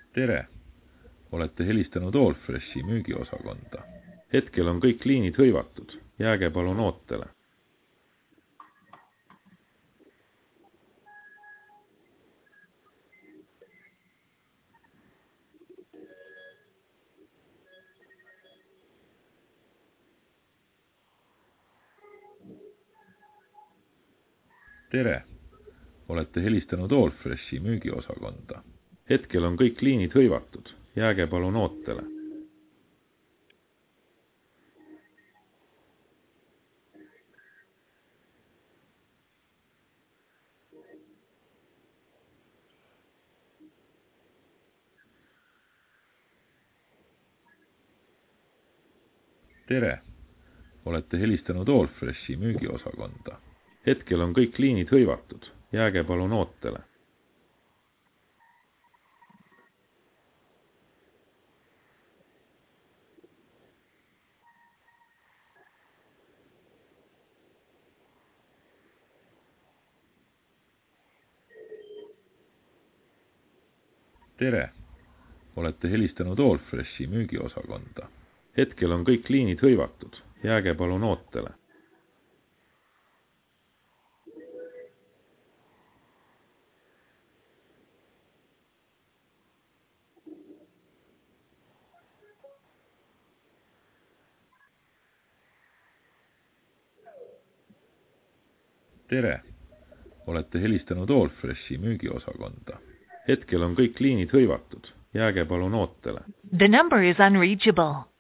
Tere! Olete helistanud Allfreshi müügiosakonda. Hetkel on kõik liinid hõivatud. Jääge palun ootele. Tere! Olete helistanud Allfreshi müügiosakonda. Hetkel on kõik liinid hõivatud. Jääge palun ootele. Tere! Olete helistanud Allfreshi müügiosakonda. Hetkel on kõik liinid hõivatud. Jääge palun ootele. Tere! Olete helistanud Allfreshi müügiosakonda. Hetkel on kõik liinid hõivatud. Jääge palun ootele. Tere! Olete helistanud Allfreshi müügiosakonda. Hetkel on kõik liinid hõivatud. Jääge palun ootele. The number is unreachable.